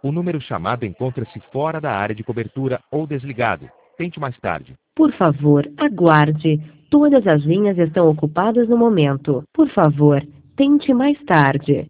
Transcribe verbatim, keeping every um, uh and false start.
O número chamado encontra-se fora da área de cobertura ou desligado. Tente mais tarde. Por favor, aguarde. Todas as linhas estão ocupadas no momento. Por favor, tente mais tarde.